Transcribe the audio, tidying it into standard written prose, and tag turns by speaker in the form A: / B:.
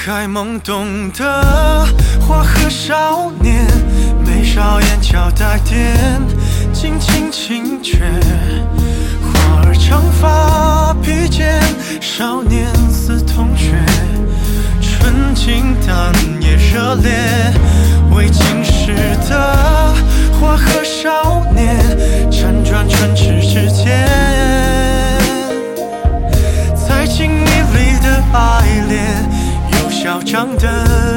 A: 还懵懂的花和少年，眉梢眼角带点轻轻轻却，花儿长发披肩，少年似同学，纯净但也热烈。未经事的花和少年，辗转唇齿之间，在情意里的爱恋，有嚣张的